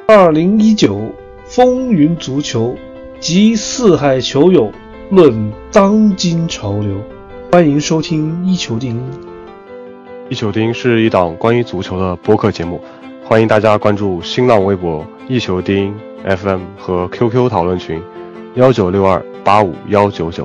2019风云足球及四海球友论当今潮流，欢迎收听一球定音。 一球定音是一档关于足球的播客节目，欢迎大家关注新浪微博一球定音 FM 和 QQ 讨论群1962851999。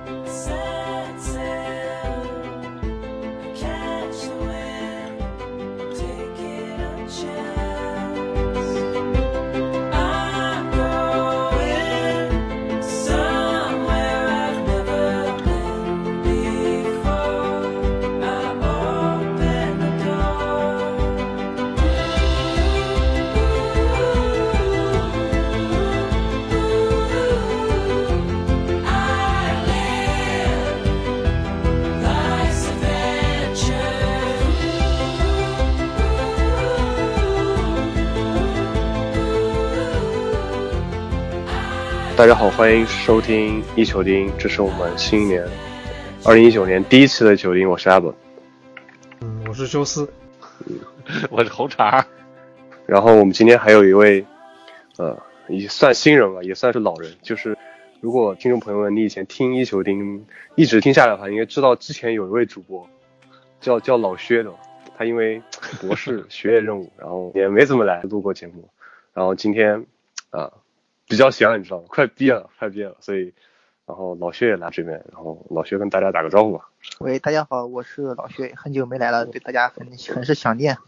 大家好，欢迎收听一球定音，这是我们新一年2019年第一期的球定音，我是 Albert。 我是休斯。 我是红茶。 然后我们今天还有一位也算新人了，也算是老人，就是如果听众朋友们你以前听一球定音一直听下来的话，应该知道之前有一位主播叫老薛的，他因为博士学业任务，然后也没怎么来录过节目，然后今天比较闲了，你知道吗？快毕业了，所以然后老薛也来这边，然后老薛跟大家打个招呼吧。 喂，大家好，我是老薛，很久没来了，对大家很是想念。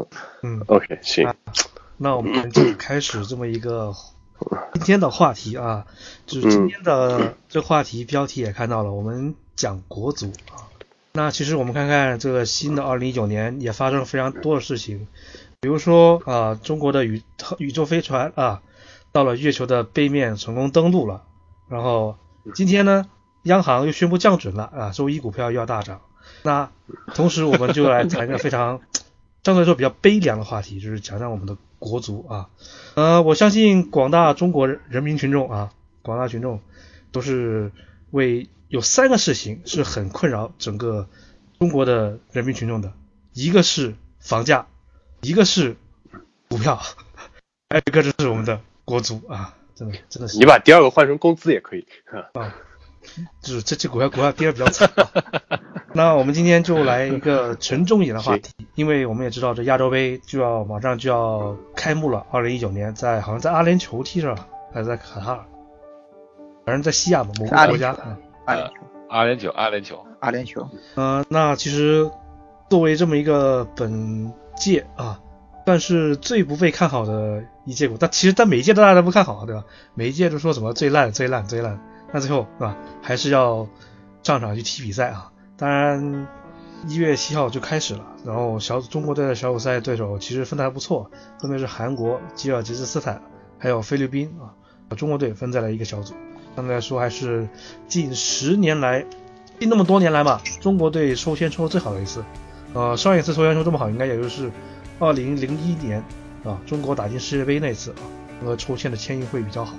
OK， 行。 那我们就开始这么一个今天的话题啊，就是今天的这个话题标题也看到了，我们讲国足啊。那其实我们看看这个新的2019年也发生了非常多的事情，比如说中国的宇宙飞船到了月球的背面成功登陆了，然后今天呢，央行又宣布降准了周一股票又要大涨。那同时我们就来谈一个非常相对来说比较悲凉的话题，就是讲讲我们的国足我相信广大中国人民群众广大群众都是有3个事情是很困扰整个中国的人民群众的，一个是房价，一个是股票，还有一个就是我们的国足真的是。 你把第二个换成工资也可以就是这股票跌得比较惨那我们今天就来一个沉重一点的话题，因为我们也知道这亚洲杯马上就要开幕了，2019年好像在阿联酋踢着，还是在卡塔尔，反正在西亚某个国家。 阿联酋。 那其实作为这么一个本届算是最不被看好的一届股，但其实每一届大家都不看好，对吧？每一届都说什么最烂，那最后对吧，还是要上场去踢比赛当然1月7号就开始了，然后中国队的小组赛对手其实分得还不错，分别是韩国、吉尔吉斯斯坦还有菲律宾中国队分在了一个小组，相对来说还是近那么多年来嘛，中国队抽签抽的最好的一次。上一次抽签抽这么好，应该也就是2001年中国打进世界杯那次抽签的签运会比较好。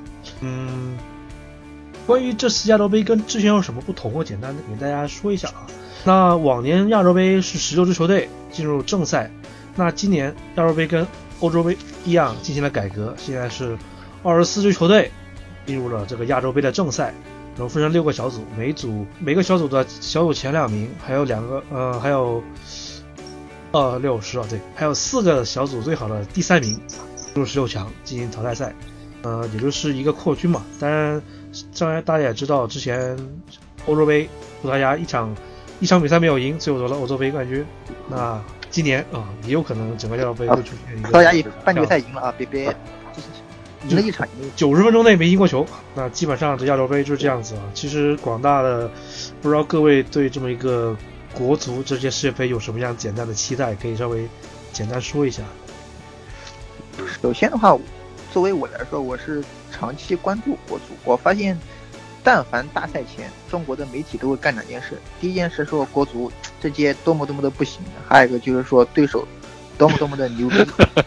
关于这次亚洲杯跟之前有什么不同，我简单的给大家说一下那往年亚洲杯是16支球队进入正赛，那今年亚洲杯跟欧洲杯一样进行了改革，现在是24支球队进入了这个亚洲杯的正赛，然后分成6个小组，每个小组的小组前2名，还有还有4个小组最好的第3名进入16强进行淘汰赛，也就是一个扩军嘛。当然大家也知道，之前欧洲杯葡萄牙一场比赛没有赢，最后夺了欧洲杯冠军。那今年也有可能整个亚洲杯会出现一个葡萄牙半决赛赢了别赢了一场 ，90分钟内没赢过球。那基本上这亚洲杯就是这样子其实广大的不知道各位对这么一个国足这届世界杯有什么样简单的期待，可以稍微简单说一下。 首先的话，作为我来说，我是长期关注国足，我发现但凡大赛前中国的媒体都会干2件事，第一件事说国足这届多么的不行，还有一个就是说对手多么的牛逼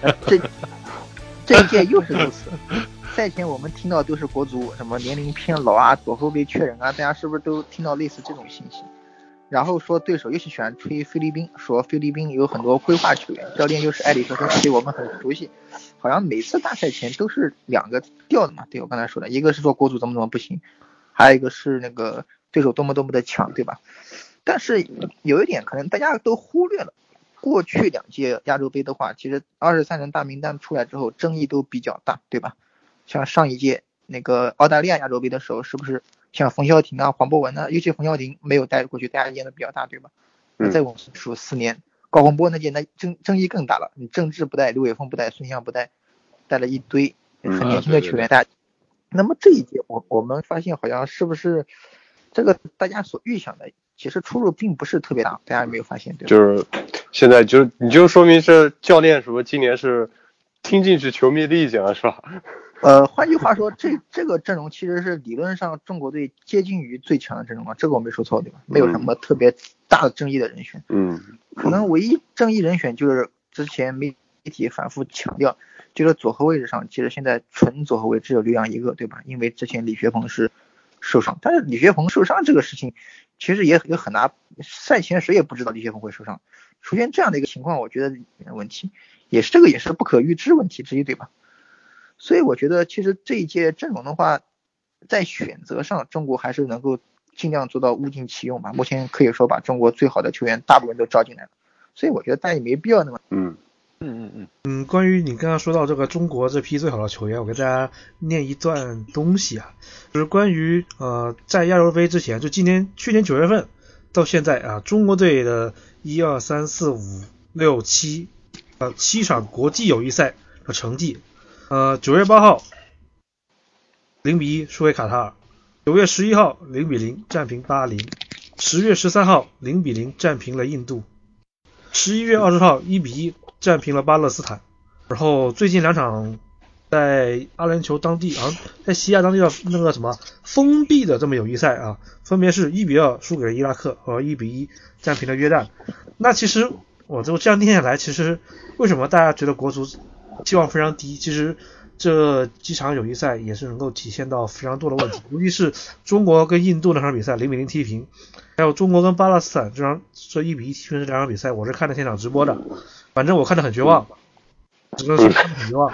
这一届又是如此。赛前我们听到都是国足什么年龄偏老左后卫缺人大家是不是都听到类似这种信息？然后说对手又是喜欢吹菲律宾，说菲律宾有很多规划球员，教练又是埃里克森，所以我们很熟悉。 好像每次大赛前都是两个调的嘛。对，我刚才说的，一个是说国足怎么不行，还有一个是那个对手多么的强，对吧？但是有一点可能大家都忽略了，过去2届亚洲杯的话，其实23人大名单出来之后争议都比较大，对吧？像上一届那个澳大利亚亚洲杯的时候，是不是像冯潇霆啊、黄博文啊，尤其冯潇霆没有带过去，大家意见都比较大，对吧？那再往后数4年，高洪波那届那争议更大了，你郑智不带，刘伟峰不带，孙兴慜不带，带了一堆很年轻的球员，大家。那么这一届我们发现好像是不是这个大家所预想的，其实出入并不是特别大，大家有没有发现？对吧？ 就是现在你就说明是教练什么今年是听进去球迷的意见了，是吧？ 换句话说，这个阵容其实是理论上中国队接近于最强的阵容了，这个我没说错对吧？没有什么特别大的争议的人选。可能唯一争议人选就是之前媒体反复强调，就是左后卫上，其实现在纯左后卫只有刘洋一个，对吧？因为之前李学鹏是受伤，但是李学鹏受伤这个事情其实也很难，赛前谁也不知道李学鹏会受伤，出现这样的一个情况，我觉得没问题，这个也是不可预知问题之一，对吧？所以我觉得其实这一届阵容的话，在选择上中国还是能够尽量做到物尽其用吧。目前可以说把中国最好的球员大部分都招进来了，所以我觉得大家也没必要那么关于你刚刚说到这个中国这批最好的球员，我给大家念一段东西啊，就是关于在亚洲杯之前，就去年9月份到现在啊，中国队的1、2、3、4、5、6、7场国际友谊赛的成绩。9月8号0-1输给卡塔尔，9月11号0-0战平巴林，10月13号0-0战平了印度，11月20号1-1战平了巴勒斯坦。然后最近2场在阿联酋当地在西亚当地的那个什么封闭的这么友谊赛啊，分别是1-2输给了伊拉克和1-1战平了约旦。那其实我就这样念下来，其实为什么大家觉得国足期望非常低？其实这几场友谊赛也是能够体现到非常多的问题，尤其是中国跟印度那场比赛0-0踢平，还有中国跟巴勒斯坦这1-1踢平这2场比赛，我是看的现场直播的，反正我看得很绝望，只能说看得很绝望。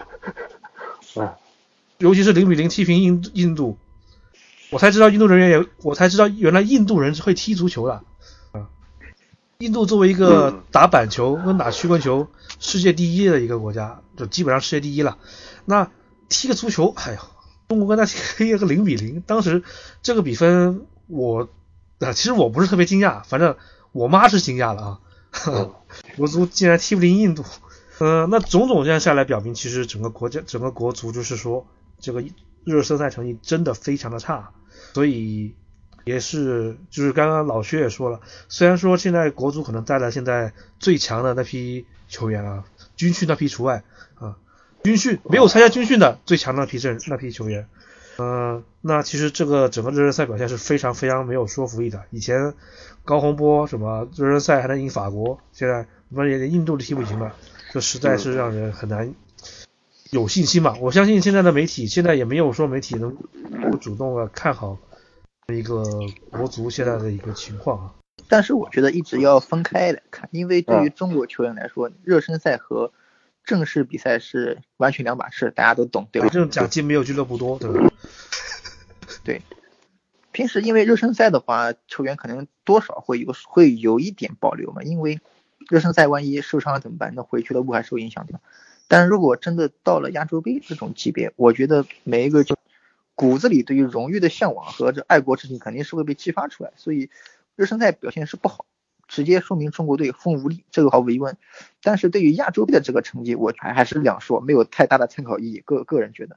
尤其是0-0踢平印度，我才知道原来印度人是会踢足球的。印度作为一个打板球跟打曲棍球世界第一的一个国家，就基本上世界第一了，那踢个足球，中国跟他踢了个0-0，当时这个比分其实我不是特别惊讶，反正我妈是惊讶了啊，国足竟然踢不赢印度。那种这样下来表明，其实整个国足就是说这个热身赛成绩真的非常的差，所以也是就是刚刚老薛也说了，虽然说现在国足可能带了现在最强的那批球员啊，军训那批除外啊，军训没有参加军训的最强的那批球员，那其实这个整个热身赛表现是非常非常没有说服力的。以前高洪波什么热身赛还能赢法国，现在连印度都踢不赢了，这实在是让人很难有信心嘛。我相信现在的媒体现在也没有说媒体能主动的看好一个国足现在的一个情况啊。 但是我觉得一直要分开来看，因为对于中国球员来说，热身赛和正式比赛是完全2码事，大家都懂，对吧？ 这种奖金没有俱乐部多，对吧？ 对，平时因为热身赛的话，球员可能多少会有一点保留嘛，因为热身赛万一受伤了怎么办？那回俱乐部还受影响，对吧？但如果真的到了亚洲杯这种级别，我觉得每一个骨子里对于荣誉的向往和这爱国之情肯定是会被激发出来，所以热身赛表现是不好，直接说明中国队风无力，这个毫无疑问。但是对于亚洲杯的这个成绩，我还是两说，没有太大的参考意义，个人觉得。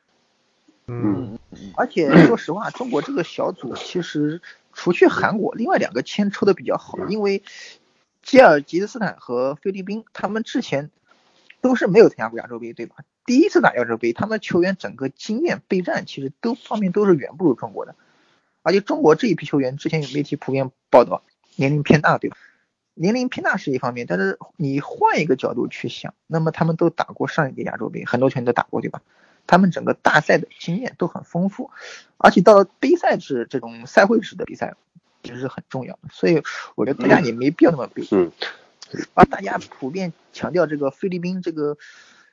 而且说实话，中国这个小组其实除去韩国，另外2个签抽的比较好，因为吉尔吉斯斯坦和菲律宾他们之前都是没有参加过亚洲杯，对吧？第一次打亚洲杯，他们球员整个经验备战其实方面都是远不如中国的，而且中国这一批球员之前有媒体普遍报道年龄偏大，对吧？年龄偏大是一方面，但是你换一个角度去想，那么他们都打过上一届亚洲杯，很多球员都打过，对吧？他们整个大赛的经验都很丰富，而且到了杯赛制这种赛会制的比赛其实是很重要的，所以我觉得大家也没必要那么悲观。而大家普遍强调这个菲律宾这个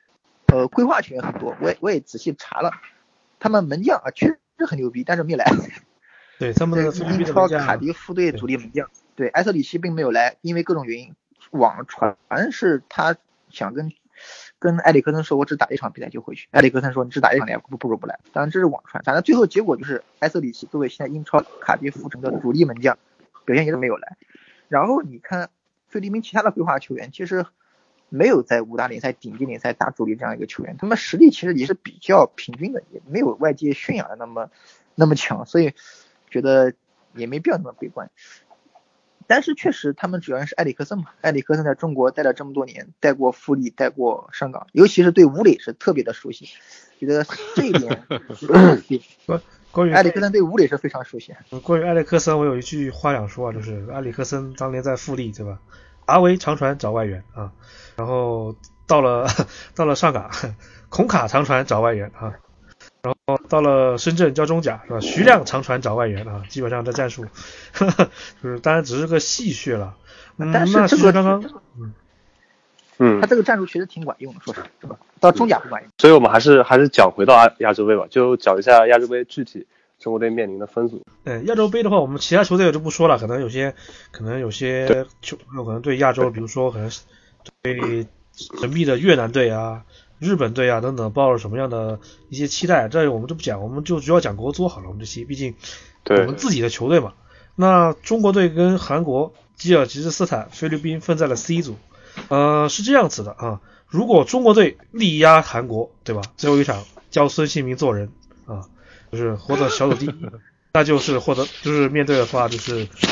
规划球员很多，我也仔细查了，他们门将啊确实很牛逼，但是没来。 对，他们的英超卡迪夫队主力门将，对，埃瑟里奇并没有来，因为各种原因，网传是他想跟埃里克森说，我只打一场比赛就回去。埃里克森说你只打一场比赛不如不来。当然这是网传，反正最后结果就是埃瑟里奇作为现在英超卡迪夫城的主力门将，表现也是没有来。然后你看菲律宾其他的规划球员，其实没有在五大联赛顶级联赛打主力这样一个球员，他们实力其实也是比较平均的，也没有外界宣扬的那么强，所以觉得也没必要那么悲观。但是确实他们主要是埃里克森嘛，埃里克森在中国待了这么多年，带过富力，带过上港，尤其是对吴磊是特别的熟悉，觉得这一点关于埃里克森对吴磊是非常熟悉。 关于埃里克森我有一句话想说啊，就是埃里克森当年在富力对吧，阿维长传找外援啊，然后到了上港，孔卡长传找外援啊，然后到了深圳教中甲是吧？徐亮长传找外援啊，基本上这战术，就是当然只是个戏谑了。 但是这个刚刚，他这个战术其实挺管用的，说是吧？到中甲不管用。 所以我们还是讲回到亚洲杯吧，就讲一下亚洲杯具体中国队面临的分组。 对亚洲杯的话，我们其他球队我就不说了，可能有些球朋友可能对亚洲，比如说可能对神秘的越南队啊、日本队啊等等抱着什么样的一些期待，这我们就不讲，我们就主要讲国足好了。我们这期毕竟我们自己的球队嘛。那中国队跟韩国、吉尔吉斯斯坦、菲律宾分在了 C 组。是这样子的啊，如果中国队力压韩国，对吧？最后一场教孙兴民做人啊，就是获得小组第一，那就是就是面对的话就是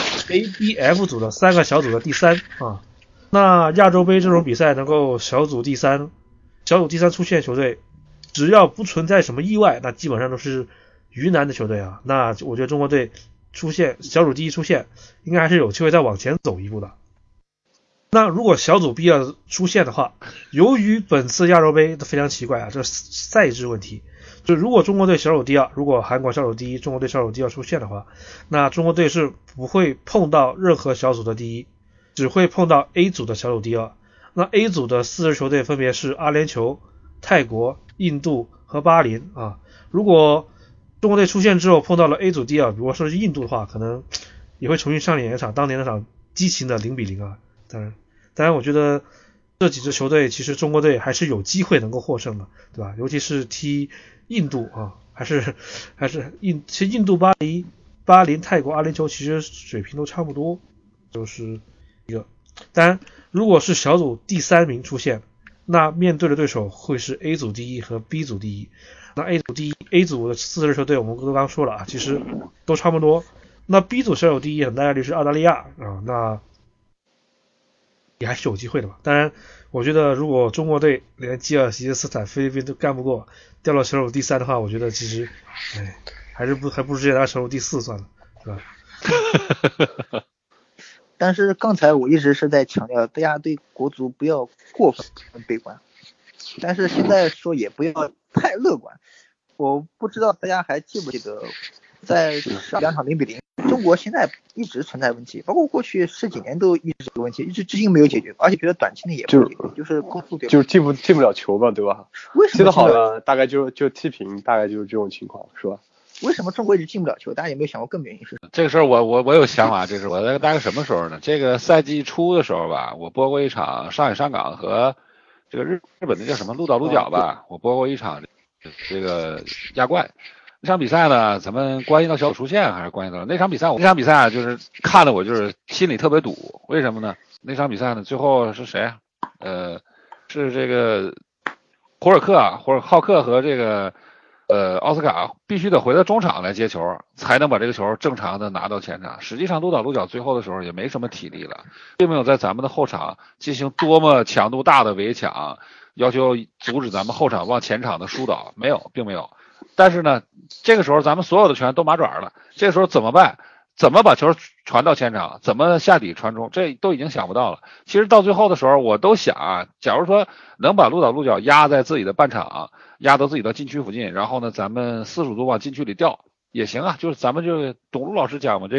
A、B、F 组的3个小组的第3啊。那亚洲杯这种比赛能够小组第三出现球队，只要不存在什么意外，那基本上都是鱼腩的球队啊。那我觉得中国队出现小组第一出现，应该还是有机会再往前走一步的。那如果小组 B 要出现的话，由于本次亚洲杯非常奇怪啊，这是赛制问题。就如果中国队小组第二，如果韩国小组第一，中国队小组第二出现的话，那中国队是不会碰到任何小组的第一，只会碰到 A 组的小组第二。那 A 组的4支球队分别是阿联酋、泰国、印度和巴林啊。如果中国队出现之后碰到了 A 组第二，如果说是印度的话，可能也会重新上演一场当年那场激情的0-0啊。当然我觉得这几支球队其实中国队还是有机会能够获胜的，对吧？尤其是踢印度啊，其实印度、巴林、泰国、阿联酋其实水平都差不多，就是一个。当然如果是小组第3名出现，那面对的对手会是 A 组第一和 B 组第一。那 A 组的4支球队我们都刚说了啊，其实都差不多。那 B 组小组第一很大概率是澳大利亚啊，那也还是有机会的吧。当然我觉得如果中国队连吉尔吉斯斯坦、菲律宾都干不过，掉到小组第3的话，我觉得其实还不如直接拿小组第4算了，是吧？ 但是刚才我一直是在强调大家对国足不要过分悲观，但是现在说也不要太乐观。我不知道大家还记不记得在上2场0-0，中国现在一直存在问题，包括过去10几年都一直有问题，一直至今没有解决，而且觉得短期内也不会解决，就是攻速对吧？ 就是进不了球嘛，对吧？ 为什么踢得好了大概就踢平，大概就是这种情况，是吧？ 为什么中国一直进不了球？大家有没有想过根本原因是什么？ 这个时候我有想法，这是我大概什么时候呢？这个赛季初的时候吧，我播过一场上海上港和这个日本的叫什么鹿岛鹿角吧，我播过一场这个亚冠。那场比赛呢，咱们关系到小组出线还是关系到那场比赛就是看的我就是心里特别堵。为什么呢？那场比赛呢，最后是谁啊？是这个胡尔浩克和这个奥斯卡必须得回到中场来接球，才能把这个球正常的拿到前场。实际上鹿岛鹿角最后的时候也没什么体力了，并没有在咱们的后场进行多么强度大的围抢，要求阻止咱们后场往前场的疏导，没有，并没有。但是呢，这个时候咱们所有的球员都麻爪了，这个时候怎么办？怎么把球传到前场？怎么下底传中？这都已经想不到了。其实到最后的时候，我都想啊，假如说能把鹿岛鹿角压在自己的半场，压到自己的禁区附近，然后呢，咱们45度往禁区里掉也行啊。就是咱们就董路老师讲嘛，这个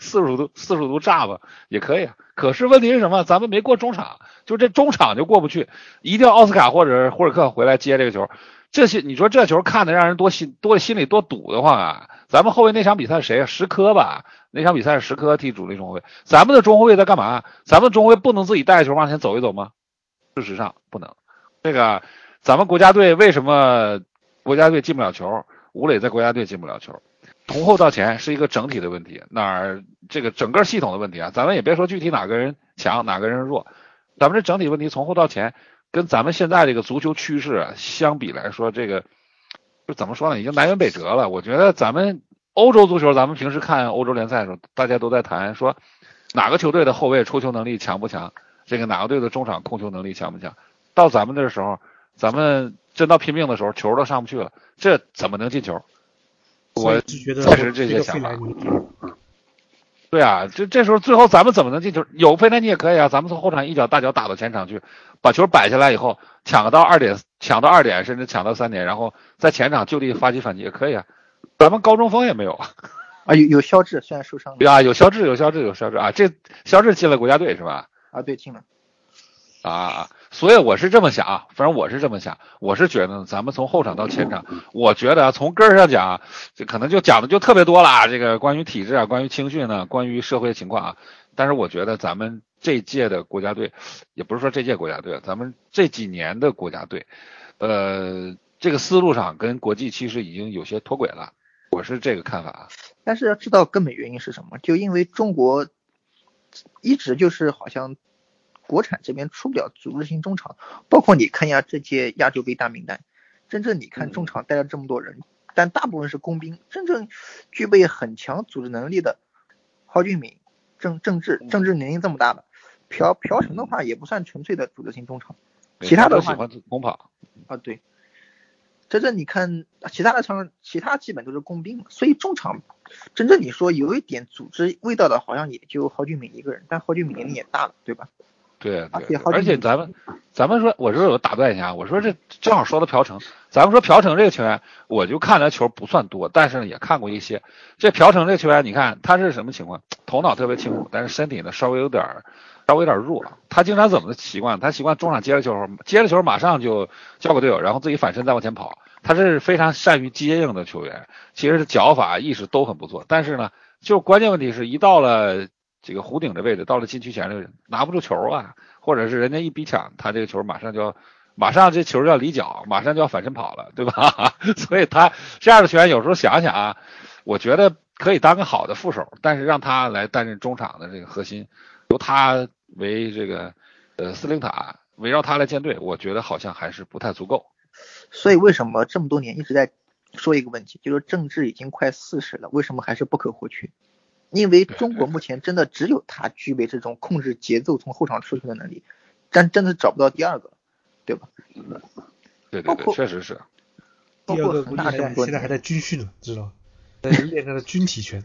45度炸吧也可以啊。可是问题是什么？咱们没过中场，就这中场就过不去，一定要奥斯卡或者霍尔克回来接这个球。这些你说这球看得让人心里多堵得慌啊！咱们后卫那场比赛是谁啊？石科吧？那场比赛是石科踢主力中后卫。咱们的中后卫在干嘛？咱们中后卫不能自己带球往前走一走吗？事实上不能。这个咱们国家队为什么国家队进不了球？吴磊在国家队进不了球，从后到前是一个整体的问题，这个整个系统的问题啊。咱们也别说具体哪个人强哪个人弱，咱们这整体问题从后到前。跟咱们现在这个足球趋势啊相比来说，这个就怎么说呢，已经南辕北辙了。我觉得咱们欧洲足球，咱们平时看欧洲联赛的时候，大家都在谈说哪个球队的后卫出球能力强不强，这个哪个队的中场控球能力强不强。到咱们这时候，咱们真到拼命的时候，球都上不去了，这怎么能进球？我确实这些想法。对啊，这时候最后咱们怎么能进球？有费莱尼也可以啊，咱们从后场一脚大脚打到前场去，把球摆下来以后，抢到2点，甚至抢到3点，然后在前场就地发起反击也可以啊。咱们高中锋也没有啊， 有肖智，虽然受伤了啊，有肖智啊，这肖智进了国家队是吧？ 啊，对，进了。 所以我是这么想，反正我是这么想，我是觉得咱们从后场到前场，我觉得从根儿上讲，这可能就讲的就特别多了，这个关于体制啊，关于青训呢，关于社会情况啊。但是我觉得咱们这届的国家队，也不是说这届国家队，咱们这几年的国家队，这个思路上跟国际其实已经有些脱轨了，我是这个看法。 但是要知道根本原因是什么，就因为中国一直就是好像国产这边出不了组织性中场，包括你看一下这届亚洲杯大名单，真正你看中场带了这么多人，但大部分是工兵，真正具备很强组织能力的郝俊敏、郑智年龄这么大的，朴成的话也不算纯粹的组织性中场，其他的话喜欢攻跑啊，对，真正你看其他基本都是工兵，所以中场真正你说有一点组织味道的，好像也就郝俊敏一个人，但郝俊敏年龄也大了，对吧？ 对，而且咱们说，我打断一下，我说这正好说到朴成，咱们说朴成这个球员，我就看他球不算多，但是呢也看过一些。这朴成这个球员，你看他是什么情况？头脑特别清楚，但是身体呢稍微有点弱。他经常怎么的习惯？他习惯中场接了球马上就交给队友，然后自己反身再往前跑。他是非常善于接应的球员，其实脚法意识都很不错，但是呢，就关键问题是一到了这个弧顶的位置，到了禁区前的位置拿不住球啊，或者是人家一逼抢，他这个球马上这球就要离脚，马上就要反身跑了，对吧？所以他这样的球员有时候想想啊，我觉得可以当个好的副手，但是让他来担任中场的这个核心，由他为这个司令塔，围绕他来建队，我觉得好像还是不太足够。 所以为什么这么多年一直在说一个问题，就是郑智已经快40了，为什么还是不可或缺？因为中国目前真的只有他具备这种控制节奏从后场出球的能力，但真的找不到第二个，对吧？ 对，确实是。 包括恒大这么多年现在还在军训呢，知道吗？在练他的军体拳。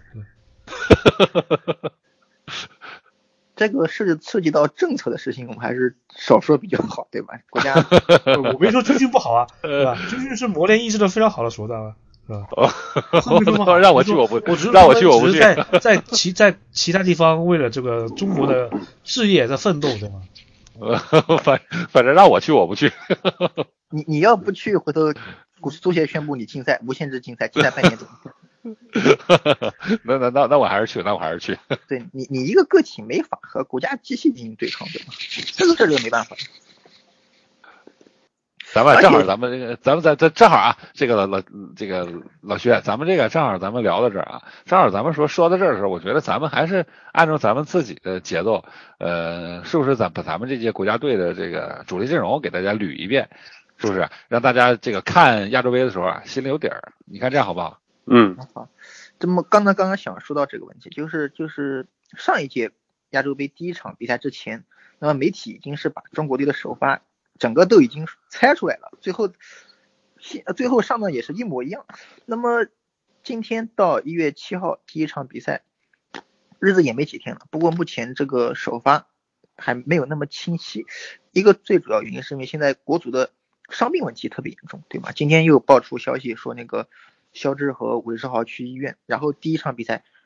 这个涉及到政策的事情，我们还是少说比较好，对吧？国家我没说军训不好啊，对吧？军训是磨练意志的非常好的手段啊。 让我去我不去， 在其他地方为了这个中国的事业在奋斗，对吗？ 反正让我去我不去。 你要不去，回头足协宣布你禁赛，无限制禁赛半年怎么办？ 那我还是去。 对你一个个体没法和国家机器进行对抗，对吧？这个没办法。 咱们正好，咱们正好啊，这个老薛，咱们这个正好咱们聊到这儿啊，正好咱们说到这儿的时候，我觉得咱们还是按照咱们自己的节奏，是不是把咱们这届国家队的这个主力阵容给大家捋一遍，是不是让大家这个看亚洲杯的时候啊心里有底儿？你看这样好不好？ 好。这么刚刚想说到这个问题，就是上一届亚洲杯第一场比赛之前，那么媒体已经是把中国队的首发整个都已经猜出来了，最后上的也是一模一样。那么今天到1月7号第一场比赛，日子也没几天了，不过目前这个首发还没有那么清晰。一个最主要原因是因为现在国足的伤病问题特别严重，对吧？今天又爆出消息说那个肖智和韦世豪去医院，然后第一场比赛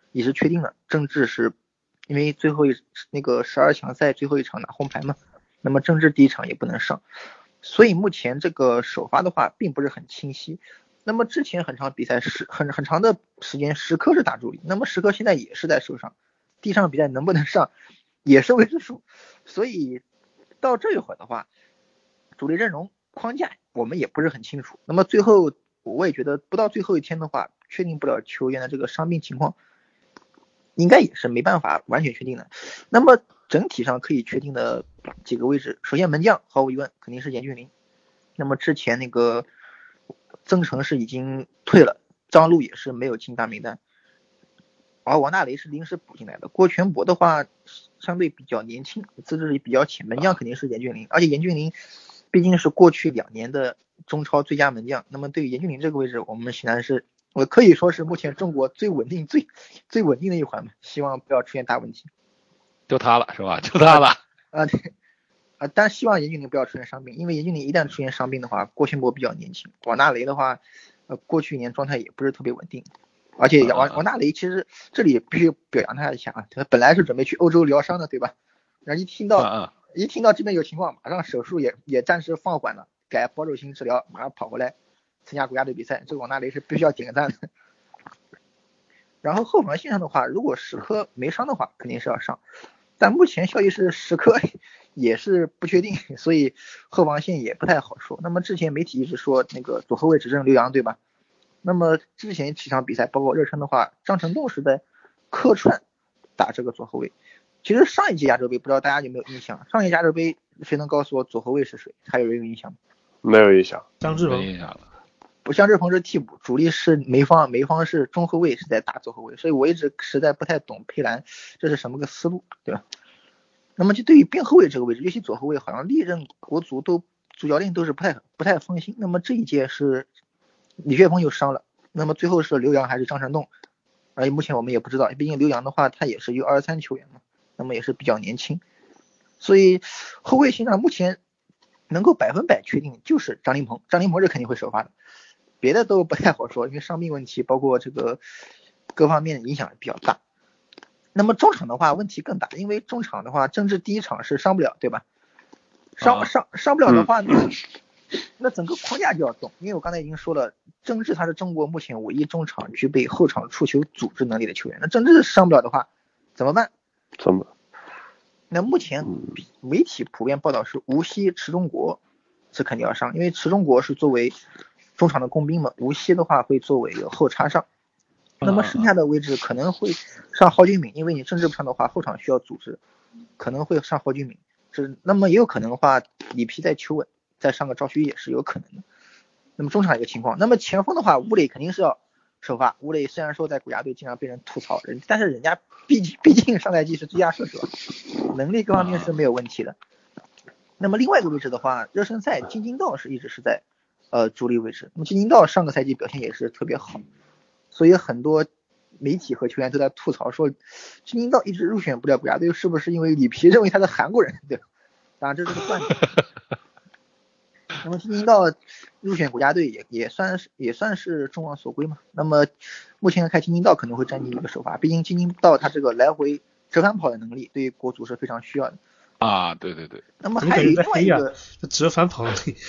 已是确定了，郑智是因为最后那个12强赛最后一场拿红牌嘛，那么郑智第一场也不能上，所以目前这个首发的话并不是很清晰。那么之前很长比赛很长的时间石科是打主力，那么石科现在也是在受伤，第一场比赛能不能上也是未知数，所以到这一会儿的话，主力阵容框架我们也不是很清楚。那么最后我也觉得不到最后一天的话，确定不了球员的这个伤病情况，应该也是没办法完全确定的。那么整体上可以确定的几个位置，首先门将毫无疑问肯定是严俊凌，那么之前那个曾诚是已经退了，张路也是没有进大名单，而王大雷是临时补进来的。郭全博的话相对比较年轻，资质比较浅，门将肯定是严俊凌，而且严俊凌毕竟是过去2年的中超最佳门将，那么对于严俊凌这个位置，我们显然是我可以说是目前中国最稳定的一环嘛，希望不要出现大问题。 就他了是吧？就他了对但希望严俊凌不要出现伤病，因为严俊凌一旦出现伤病的话，郭全博比较年轻，王大雷的话过去1年状态也不是特别稳定，而且王大雷其实这里必须表扬他一下啊，他本来是准备去欧洲疗伤的，对吧？然后一听到这边有情况，马上手术也暂时放缓了，改保守性治疗，马上跑回来参加国家队比赛，这个王大雷是必须要点个赞的。然后后防线上的话，如果石科没伤的话，肯定是要上，但目前消息是石科也是不确定，所以后防线也不太好说。那么之前媒体一直说那个左后卫只剩刘洋，对吧？那么之前几场比赛包括热身的话，张成栋是在客串打这个左后卫。其实上一届亚洲杯不知道大家有没有印象，上一届亚洲杯谁能告诉我左后卫是谁？还有人有印象吗？ 没有印象。 张志鹏没印象了。 不，张志鹏是替补，主力是梅方是中后卫，是在打左后卫，所以我一直实在不太懂佩兰这是什么个思路，对吧？那么就对于边后卫这个位置，尤其左后卫，好像历任国足主教练都是不太放心。那么这一届是李雪峰又伤了，那么最后是刘洋还是张成栋？而且目前我们也不知道，毕竟刘洋的话他也是U23球员嘛，那么也是比较年轻，所以后卫线上目前能够100%确定就是张琳芃是肯定会首发的，别的都不太好说，因为伤病问题包括这个各方面的影响比较大。那么中场的话问题更大，因为中场的话郑智第一场是上不了，对吧？上不了的话那整个框架就要动，因为我刚才已经说了，郑智他是中国目前唯一中场具备后场触球组织能力的球员，那郑智上不了的话怎么办？那目前媒体普遍报道是无锡池中国是肯定要上，因为池中国是作为中场的工兵嘛，无锡的话会作为后插上，那么剩下的位置可能会上郝俊敏，因为你郑智不上的话后场需要组织，可能会上郝俊敏，那么也有可能的话里皮再求稳再上个赵旭也是有可能的。那么中场一个情况，那么前锋的话吴磊肯定是要首发，吴磊虽然说在国家队经常被人吐槽，但是人家毕竟上赛季是最佳射手，能力各方面是没有问题的。那么另外一个位置的话，热身赛金京道是一直是在主力位置，那么金京道上个赛季表现也是特别好，所以很多媒体和球员都在吐槽说金京道一直入选不了国家队，是不是因为里皮认为他是韩国人，对吧？当然这是个断点。那么金京道入选国家队也算是众望所归嘛。那么目前看金京道可能会占据一个首发，毕竟金京道他这个来回折返跑的能力对于国足是非常需要的啊。对。 那么还有另外一个折返跑能力，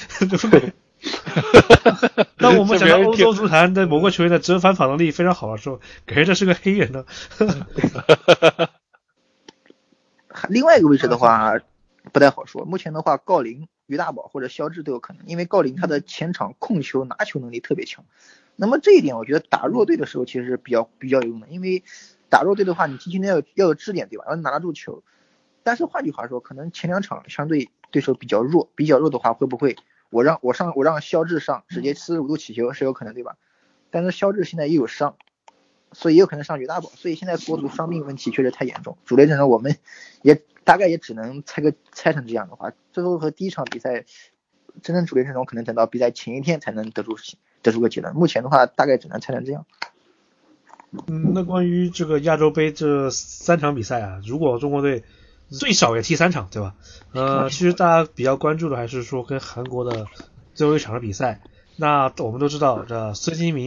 当我们讲到欧洲足坛的某个球员的折返跑能力非常好的时候，感觉这是个黑人呢。 另外一个位置的话不太好说，目前的话郜林、于大宝或者肖智都有可能，因为郜林他的前场控球拿球能力特别强，那么这一点我觉得打弱队的时候其实是比较有用的，因为打弱队的话你进球要有支点，对吧？要拿得住球，但是换句话说可能前2场相对对手比较弱的话，会不会我让肖智上直接45度起球是有可能，对吧？但是肖智现在也有伤，所以也有可能上于大宝，所以现在国足伤病问题确实太严重，主力阵容我们也大概也只能猜成这样的话，最后和第一场比赛真正主力阵容可能等到比赛前一天才能得出个结论，目前的话大概只能猜成这样。 那关于这个亚洲杯这3场比赛啊，如果中国队最少也踢3场，对吧？其实大家比较关注的还是说跟韩国的最后一场的比赛。那我们都知道，这孙兴民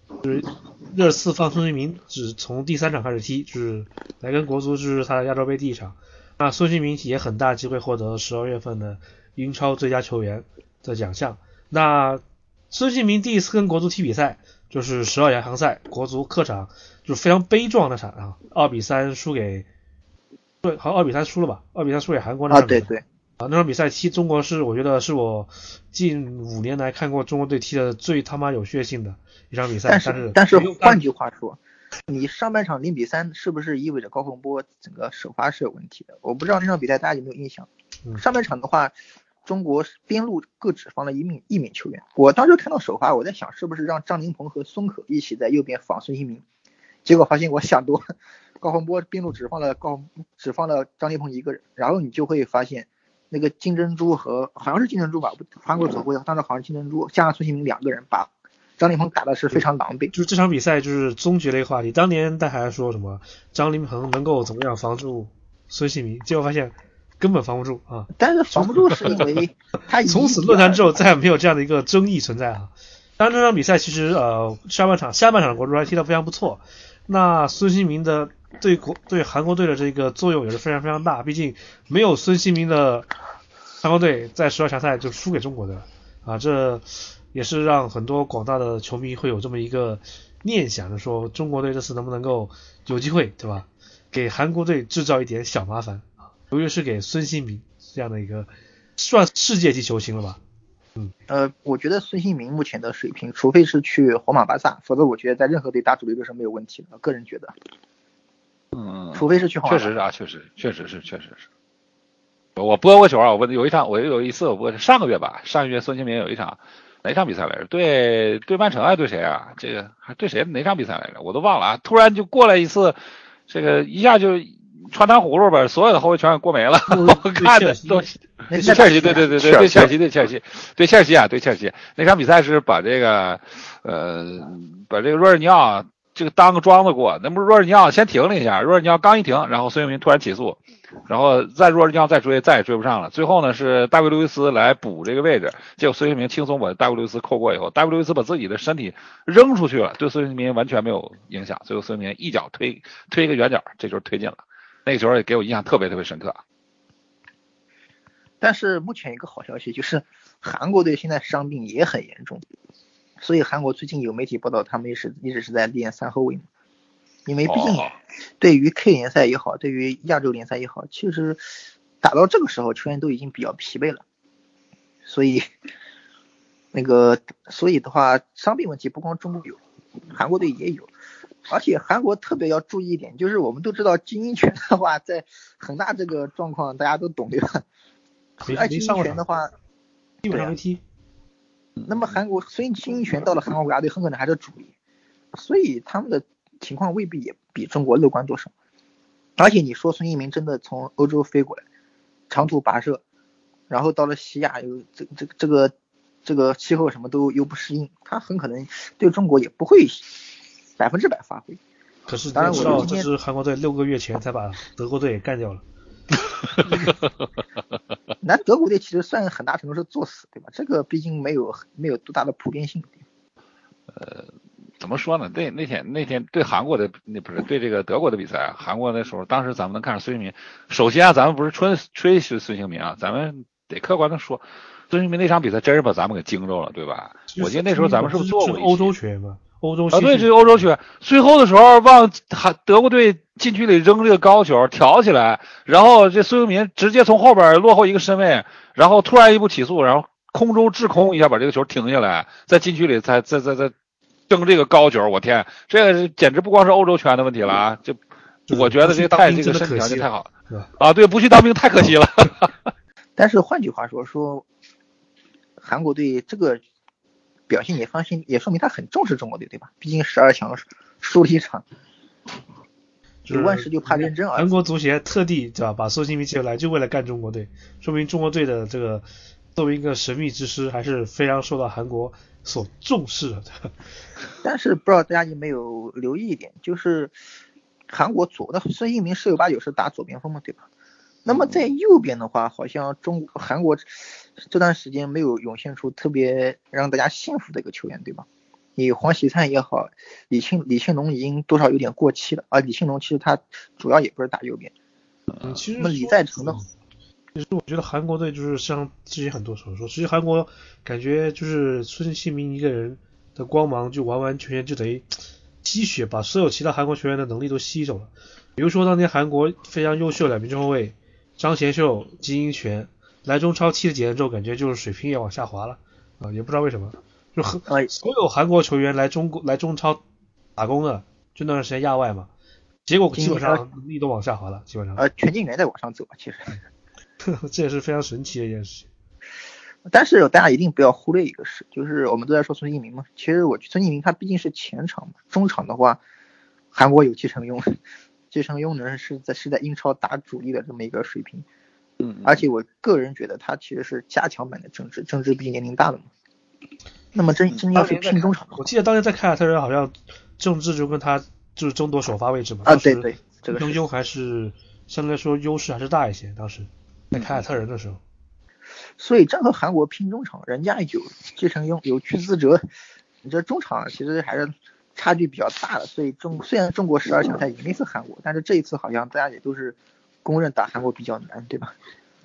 就是热刺放孙兴民只从第3场开始踢，就是来跟国足就是他的亚洲杯第1场。那孙兴民也很大机会获得12月份的英超最佳球员的奖项。那孙兴民第一次跟国足踢比赛就是12亚强赛，国足客场就是非常悲壮的场啊，2-3输给，对，好像2-3输了吧，2-3输给韩国那场比赛。 对。 那场比赛踢中国我觉得是我近5年来看过中国队踢的最他妈有血性的一场比赛。 但是换句话说，你上半场0-3是不是意味着高洪波整个首发是有问题的？我不知道那场比赛大家有没有印象。上半场的话，中国边路各只放了一名球员。我当时看到首发，我在想是不是让张琳芃和孙可一起在右边防孙兴民，结果发现我想多，高洪波边路只放了张琳芃一个人，然后你就会发现那个金珍珠和好像是金珍珠吧，韩国左后卫当时好像金珍珠加上孙兴民2个人把张琳芃打的是非常狼狈。 就是这场比赛就是终结了一个话题，当年大家还说什么张琳芃能够怎么样防住孙兴民，结果发现根本防不住啊！ 但是防不住是因为他从此论坛之后再也没有这样的一个争议存在啊。当然这场比赛其实下半场国足还踢得非常不错。那孙兴民的对韩国队的这个作用也是非常非常大，毕竟没有孙兴民的韩国队在12强赛就输给中国的啊，这也是让很多广大的球迷会有这么一个念想的，说中国队这次能不能够有机会，对吧？给韩国队制造一点小麻烦啊，尤其是给孙兴民这样的一个算世界级球星了吧。 我觉得孙兴民目前的水平，除非是去皇马巴萨，否则我觉得在任何队打主力都是没有问题的，个人觉得。除非是去皇马。 确实是。我播过球啊，我有一次我播上个月孙兴民有一场哪场比赛来着？对曼城还是对谁啊？这个还对谁哪场比赛来着？我都忘了啊！突然就过来一次，这个一下就穿糖葫芦吧，所有的后卫全给过没了。我看的都切尔西，对切尔西那场比赛是把这个若日尼奥这个当个桩子过，那不是若日尼奥先停了一下，若日尼奥刚一停，然后孙兴民突然起速，然后若日尼奥再也追不上了。最后呢是大卫路易斯来补这个位置，结果孙兴民轻松把大卫路易斯扣过以后，大卫路易斯把自己的身体扔出去了，对孙兴民完全没有影响，最后孙兴民一脚推一个远角，这球推进了。那个球也给我印象特别特别深刻。 但是目前一个好消息就是韩国队现在伤病也很严重，所以韩国最近有媒体报道他们一直是在练3后卫嘛，因为毕竟对于 K 联赛也好，对于亚洲联赛也好，其实打到这个时候球员都已经比较疲惫了，所以的话伤病问题不光中国有，韩国队也有。而且韩国特别要注意一点，就是我们都知道金英权的话，在恒大这个状况大家都懂对吧？而金英权的话， 基本上没踢。 那么所以金英权到了韩国国家队很可能还是主力，所以他们的情况未必也比中国乐观多少。而且你说孙兴民真的从欧洲飞过来，长途跋涉，然后到了西亚又这个气候什么都又不适应，他很可能对中国也不会100%发挥。 可是当然我知道这是韩国队6个月前才把德国队给干掉了。 那德国队其实算很大程度是作死，对吧？这个毕竟没有多大的普遍性。 怎么说呢？那天对韩国的不是对这个德国的比赛啊，韩国那时候当时咱们能看上孙兴民，首先啊，咱们不是吹孙兴民啊，咱们得客观的说，孙兴民那场比赛真是把咱们给惊着了，对吧？我记得那时候咱们是不是做过欧洲拳嘛？ 对，这是欧洲拳。最后的时候往德国队禁区里扔这个高球，挑起来，然后这孙兴民直接从后边落后一个身位，然后突然一步起速，然后空中滞空一下把这个球停下来，在禁区里再扔这个高球，我天，这个简直不光是欧洲拳的问题了啊！我觉得这个身体条件太好了啊！对，不去当兵太可惜了。 但是换句话说韩国队这个表现也说明他很重视中国队，对吧？毕竟12强输了一场，有万事就怕认真。 韩国足协特地对吧，把孙兴民接来就为了干中国队，说明中国队的这个作为一个神秘之师，还是非常受到韩国所重视的。 但是不知道大家有没有留意一点，就是韩国的孙兴民10有8九是打左边锋嘛，对吧？那么在右边的话，好像韩国这段时间没有涌现出特别让大家信服的一个球员，对吧？ 你黄喜灿也好，李庆龙已经多少有点过气了啊。李庆龙其实他主要也不是打右边， 其实那么李在成的， 其实我觉得韩国队就是像之前很多时候说，其实韩国感觉就是孙兴民一个人的光芒就完完全全就等于吸血，把所有其他韩国球员的能力都吸走了。比如说当年韩国非常优秀的2名中后卫张贤秀、金英权来中超踢了几年之后，感觉就是水平也往下滑了啊，也不知道为什么。就所有韩国球员来中超打工的，就那段时间亚外嘛，结果基本上能力都往下滑了，基本上。 全进元在往上走，其实这也是非常神奇的一件事情。 但是大家一定不要忽略一个事，就是我们都在说孙兴民嘛，其实孙兴民他毕竟是前场嘛，中场的话，韩国有季承庸，季承庸呢是在英超打主力的这么一个水平，而且我个人觉得他其实是加强版的郑智毕竟年龄大了嘛。那么真要是拼中场， 我记得当年在凯尔特人好像郑智就跟他就是争夺首发位置嘛。 对，这个季承庸还是相对来说优势还是大一些，当时在凯尔特人的时候。 所以真和韩国拼中场，人家有季承庸有屈资哲，你这中场其实还是差距比较大的。所以虽然中国12强赛赢了一次韩国，但是这一次好像大家也都是公认打韩国比较难，对吧？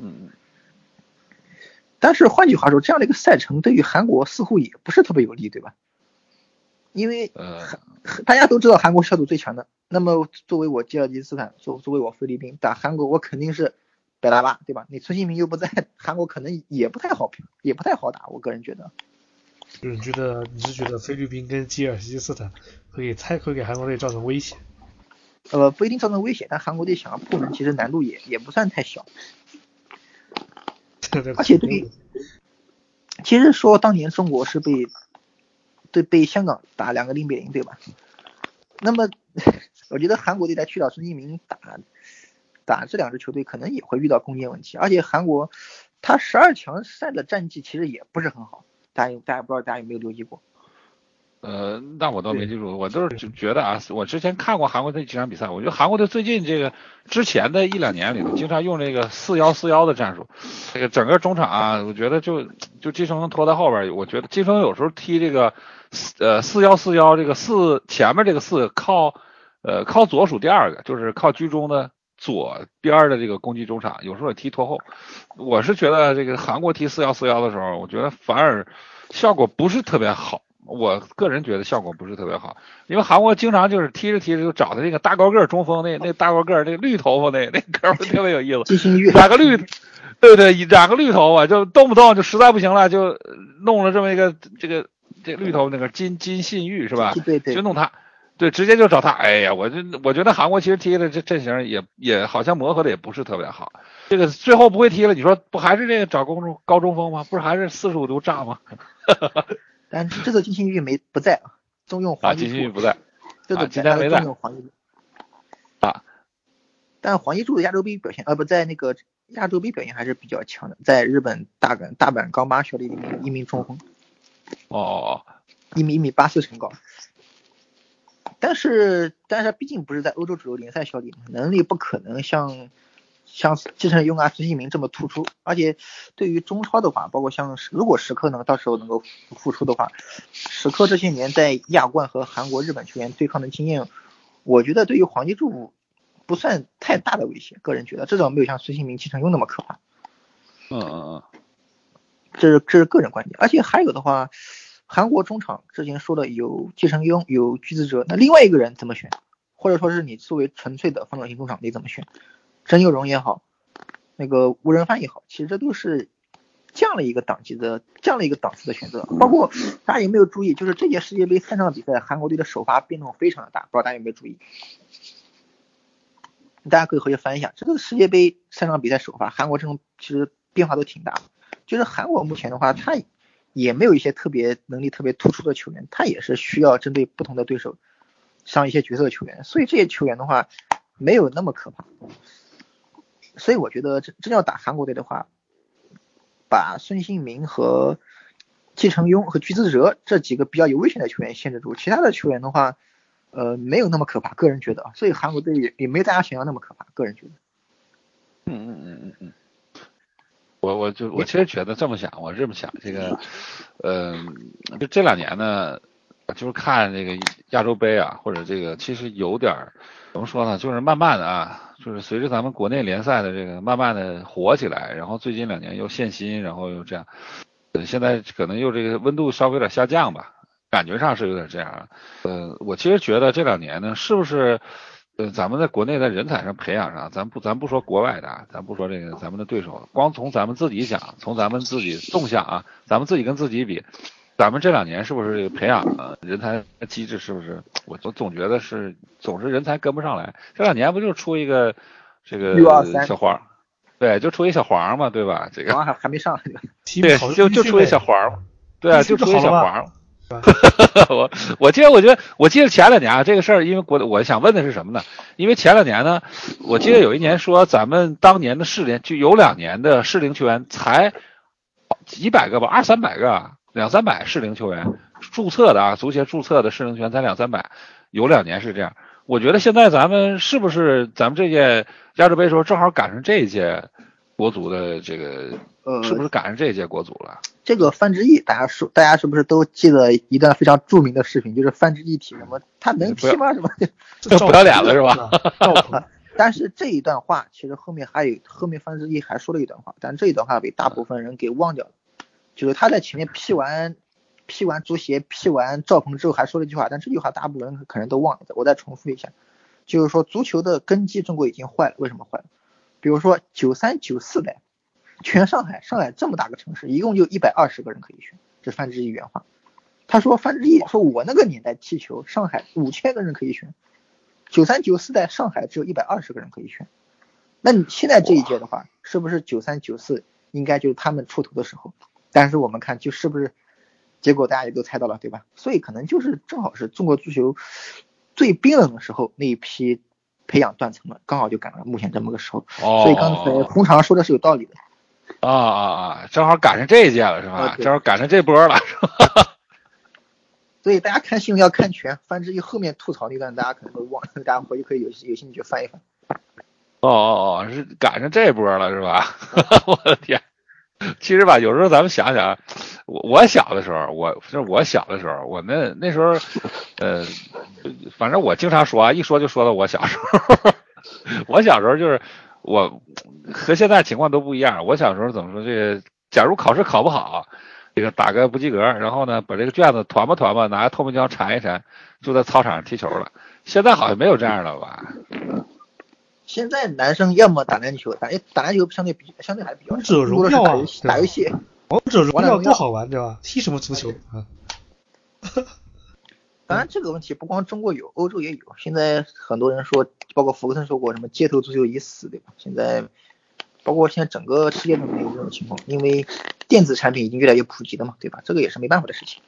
但是换句话说，这样的一个赛程对于韩国似乎也不是特别有利，对吧？因为大家都知道韩国小组最强的，那么作为我吉尔吉斯斯坦，作为我菲律宾打韩国，我肯定是白拉巴，对吧？你孙兴民又不在，韩国可能也不太好打，我个人觉得。 就是你是觉得菲律宾跟吉尔吉斯斯坦会给韩国队造成威胁？ 不一定造成威胁，但韩国队想要破门，其实难度也不算太小。而且其实说当年中国是被香港打2个0-0，对吧？那么我觉得韩国队在去掉孙兴民打这2支球队可能也会遇到攻坚问题，而且韩国他12强赛的战绩其实也不是很好，大家不知道大家有没有留意过？ 那我倒没记住，我都是觉得啊，我之前看过韩国队几场比赛，我觉得韩国队最近这个之前的1-2年里头，经常用这个4-1-4-1的战术，这个整个中场啊，我觉得就季承庸拖在后边，我觉得季承庸有时候踢这个4-1-4-1，这个4前面这个4靠左数第2个，就是靠居中的左边的这个攻击中场，有时候也踢拖后。我是觉得这个韩国踢4-1-4-1的时候，我觉得反而效果不是特别好。我个人觉得效果不是特别好，因为韩国经常就是踢着就找的那个大高个中锋，那大高个那个绿头发那哥们特别有意思，染个绿头发，就动不动就实在不行了，就弄了这么一个这绿头那个金信玉是吧？ 对， 就弄他，对，直接就找他。哎呀，我觉得韩国其实踢的这阵型也好像磨合的也不是特别好，这个最后不会踢了，你说不还是这个找高中锋吗？不是还是45度炸吗？ 但这次金信玉不在啊，中用黄一柱。 金信玉不在， 这次今天没在。 中用黄一柱。但黄一柱的亚洲杯表现，不在那个亚洲杯表现还是比较强的，在日本大阪钢巴效力的一名中锋。1米84身高。但是毕竟不是在欧洲主流联赛效力，能力不可能像季承庸孙兴民这么突出，而且对于中超的话，包括如果时刻呢到时候能够复出的话，时刻这些年在亚冠和韩国、日本球员对抗的经验，我觉得对于黄一柱不算太大的威胁，个人觉得至少没有像孙兴民、季承庸那么可怕。这是个人观点。而且还有的话，韩国中场之前说的有季承庸，有居资哲，那另外一个人怎么选？或者说是你作为纯粹的防守型中场你怎么选？曾佑荣也好，那个吴仁范也好，其实这都是降了一个档次的选择。包括大家有没有注意，就是这届世界杯3场比赛，韩国队的首发变动非常的大，不知道大家有没有注意？大家可以回去翻一下，这个世界杯3场比赛首发，韩国这种其实变化都挺大的。就是韩国目前的话，他也没有一些能力特别突出的球员，他也是需要针对不同的对手上一些角色球员，所以这些球员的话没有那么可怕。所以我觉得真要打韩国队的话，把孙兴民和季承庸和居资哲这几个比较有危险的球员限制住，其他的球员的话没有那么可怕，个人觉得。所以韩国队也没有大家想要那么可怕，个人觉得。 我其实觉得这么想，这个就这2年呢， 就是看这个亚洲杯啊，或者这个其实有点怎么说呢，就是慢慢的啊，就是随着咱们国内联赛的这个慢慢的火起来，然后最近2年又限薪，然后又这样，现在可能又这个温度稍微有点下降吧，感觉上是有点这样。我其实觉得这2年呢，是不是咱们在国内在人才上培养上，咱不说国外的，咱不说这个咱们的对手，光从咱们自己讲，从咱们自己动向啊，咱们自己跟自己比，咱们这2年是不是培养人才机制是不是？我总觉得总是人才跟不上来。这2年不就出一个这个小黄，对，就出一小黄嘛，对吧？这个还没上， 对，就出一小黄，对啊，就出一小黄。我记得前2年啊，这个事儿，因为我想问的是什么呢？因为前2年呢，我记得有一年说咱们当年的适龄就有2年的适龄球员才几百个吧，200-300个，200-300适龄球员注册的啊，足协注册的适龄球员才200-300，有2年是这样。我觉得现在咱们是不是咱们这届亚洲杯的时候正好赶上这一届国足的这个，是不是赶上这一届国足了？ 这个范志毅，大家是不是都记得一段非常著名的视频？就是范志毅踢什么，他能踢吗？什么不要脸了是吧？ 但是这一段话其实后面范志毅还说了一段话，但这一段话被大部分人给忘掉了。就是他在前面批完足协、批完赵鹏之后还说了一句话，但这句话大部分人可能都忘了。我再重复一下，就是说足球的根基中国已经坏了。为什么坏了？比如说93、94代。全上海这么大个城市，一共就120个人可以选，这是范志毅原话。范志毅说我那个年代踢球，上海5000个人可以选，93、94代上海只有120个人可以选。那你现在这一届的话，是不是93、94应该就是他们出头的时候？但是我们看就是不是，结果大家也都猜到了，对吧？所以可能就是正好是中国足球最冰冷的时候，那一批培养断层了，刚好就赶上目前这么个时候。所以刚才洪常说的是有道理的。 正好赶上这一届了是吧？正好赶上这波了是吧？ 所以大家看新闻要看全，范志毅后面吐槽那段大家可能都忘了，大家回去可以有兴趣翻一翻。 是赶上这波了是吧？我的天！其实吧，有时候咱们想想，我小的时候，我那时候，反正我经常说啊，一说就说到我小时候。我小时候就是我和现在情况都不一样。我小时候怎么说？这个假如考试考不好，这个打个不及格，然后呢，把这个卷子团吧，拿透明胶缠一缠，就在操场上踢球了。现在好像没有这样了吧？ 现在男生要么打篮球，打篮球相对还比较少， 荣耀啊， 打游戏， 王者荣耀多好玩，对吧？踢什么足球啊？ 当然这个问题不光中国有，欧洲也有。现在很多人说，包括福克森说过什么街头足球已死，对吧？现在包括现在整个世界都没有这种情况，因为电子产品已经越来越普及了嘛，对吧？这个也是没办法的事情。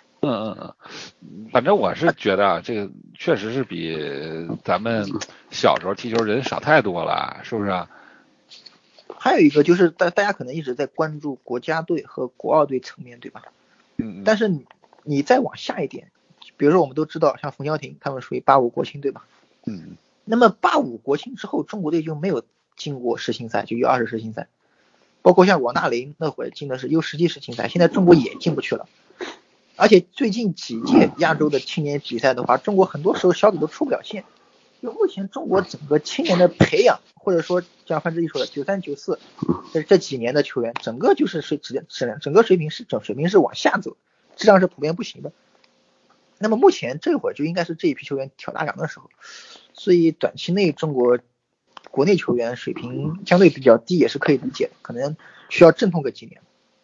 反正我是觉得啊，这个确实是比咱们小时候踢球人少太多了，是不是啊？ 还有一个就是大家可能一直在关注国家队和国奥队层面，对吧？但是你再往下一点，比如说我们都知道，像冯潇霆他们属于85国青，对吧？那么85国青之后，中国队就没有进过世青赛，就U20世青赛，包括像王大雷那会儿进的是U17世青赛，现在中国也进不去了。而且最近几届亚洲的青年比赛的话，中国很多时候小组都出不了线。就目前中国整个青年的培养，或者说像范志毅说的93、94这几年的球员，整个就是整个水平是往下走，质量是普遍不行的。那么目前这会儿就应该是这一批球员挑大梁的时候，所以短期内中国国内球员水平相对比较低也是可以理解的，可能需要阵痛个几年。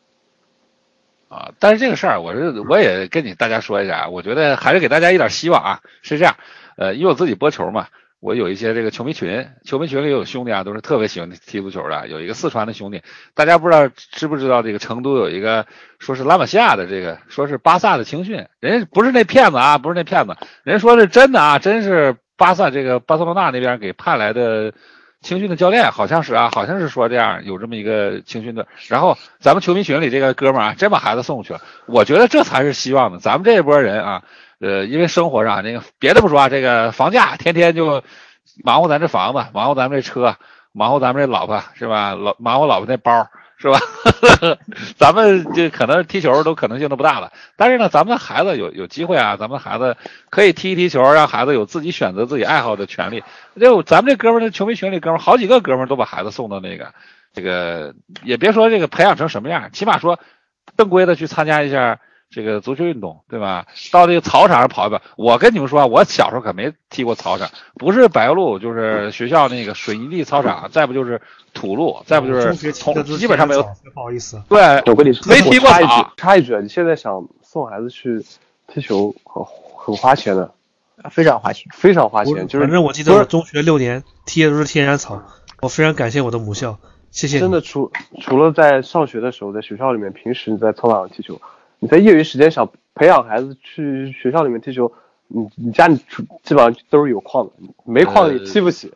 但是这个事儿，我也跟大家说一下，我觉得还是给大家一点希望啊。是这样，因为我自己播球嘛，我有一些这个球迷群里有兄弟啊，都是特别喜欢踢足球的。有一个四川的兄弟，大家不知道知不知道，这个成都有一个说是拉玛西亚的这个，说是巴萨的青训，人家不是那骗子啊，人家说是真的啊，真是巴萨这个巴塞罗那那边给派来的青训的教练，好像是说这样有这么一个青训队，然后咱们球迷群里这个哥们儿啊，真把孩子送过去了。我觉得这才是希望的。咱们这一波人啊，因为生活上这个别的不说啊，这个房价天天就忙活咱这房子，忙活咱们这车，忙活咱们这老婆是吧？忙活老婆那包， 是吧？咱们这可能踢球都可能性都不大了，但是呢，咱们的孩子有机会啊，咱们孩子可以踢一踢球，让孩子有自己选择自己爱好的权利。就咱们这哥们儿，球迷群里哥们儿，好几个哥们儿都把孩子送到这个也别说这个培养成什么样，起码说正规的去参加一下这个足球运动，对吧？到这个草场上跑一跑。我跟你们说，我小时候可没踢过草场，不是柏油路就是学校那个水泥地操场，再不就是土路，再不就是基本上没有。 不好意思， 对，我跟你说， 没踢过草。 插一句，你现在想送孩子去踢球，很花钱的， 非常花钱， 非常花钱。就是反正我记得我中学6年踢的都是天然草，我非常感谢我的母校，谢谢你。 真的除了在上学的时候，在学校里面，平时你在操场上踢球，你在业余时间想培养孩子去学校里面踢球，你家里基本上都是有矿的，没矿你踢不起，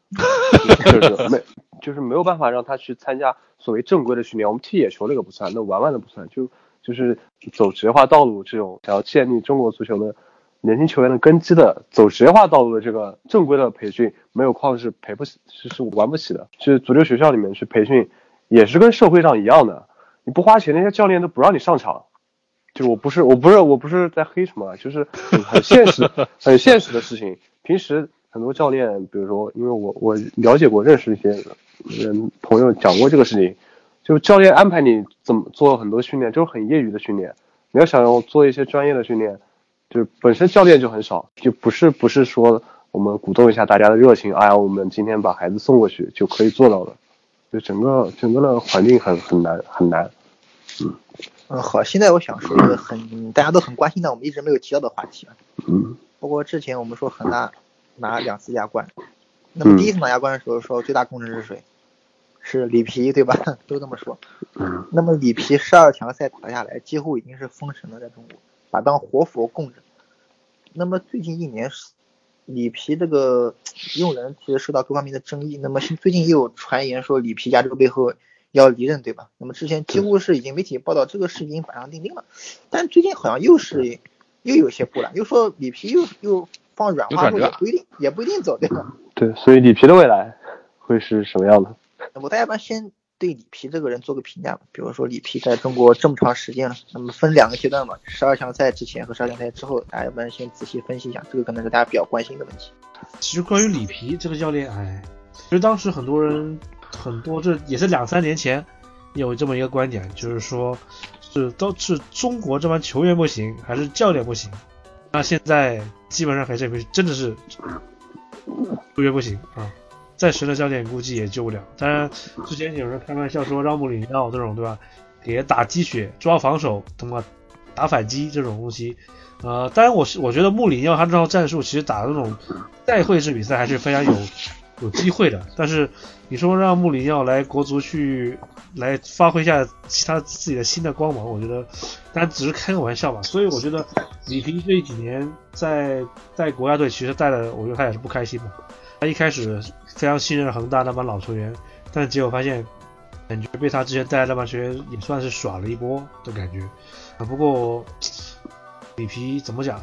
就是没有办法让他去参加所谓正规的训练。我们踢野球那个不算，那玩的不算，就是走职业化道路这种想要建立中国足球的年轻球员的根基的走职业化道路的这个正规的培训，没有矿是玩不起的。去足球学校里面去培训，也是跟社会上一样的，你不花钱，那些教练都不让你上场。就是我不是在黑什么，就是很现实的事情。平时很多教练，比如说，因为我了解过、认识一些人朋友讲过这个事情，就教练安排你怎么做很多训练，就是很业余的训练。你要想要做一些专业的训练，就本身教练就很少，就不是说我们鼓动一下大家的热情，哎呀，我们今天把孩子送过去就可以做到的。就整个的环境很难。 好，现在我想说一个大家都很关心的，我们一直没有提到的话题啊。包括之前我们说恒大拿2次亚冠，那么第一次拿亚冠的时候说最大功臣是谁？是里皮，对吧？都这么说。那么里皮12强赛打下来，几乎已经是封神了，在中国把当活佛供着。那么最近1年，里皮这个用人其实受到各方面的争议。那么最近又有传言说里皮家这个背后要离任，对吧？那么之前几乎是已经媒体报道这个事已经板上钉钉了，但最近好像又有些波澜，又说里皮又放软话说也不一定走，对吧？ 对，所以里皮的未来会是什么样的？ 那么大家般先对里皮这个人做个评价吧。比如说里皮在中国这么长时间了，那么分2个阶段嘛，12强赛之前和12强赛之后，大家般先仔细分析一下，这个可能是大家比较关心的问题。 其实关于里皮这个教练，其实当时很多这也是2-3年前有这么一个观点，就是说都是中国这帮球员不行，还是教练不行？那现在基本上可以证明真的是球员不行啊，再神的教练估计也救不了。当然之前有人开玩笑说让穆里尼奥这种，对吧，给打鸡血、抓防守、他妈打反击这种东西，当然我觉得穆里尼奥他这套战术其实打那种带会制比赛还是非常有机会的，但是你说让穆里尼奥来国足去来发挥一下其他自己的新的光芒，我觉得当然只是开个玩笑吧。所以我觉得里皮这几年在国家队其实带的，我觉得他也是不开心嘛。他一开始非常信任恒大那帮老球员，但是结果发现感觉被他之前带的那帮球员也算是耍了一波的感觉不过里皮怎么讲，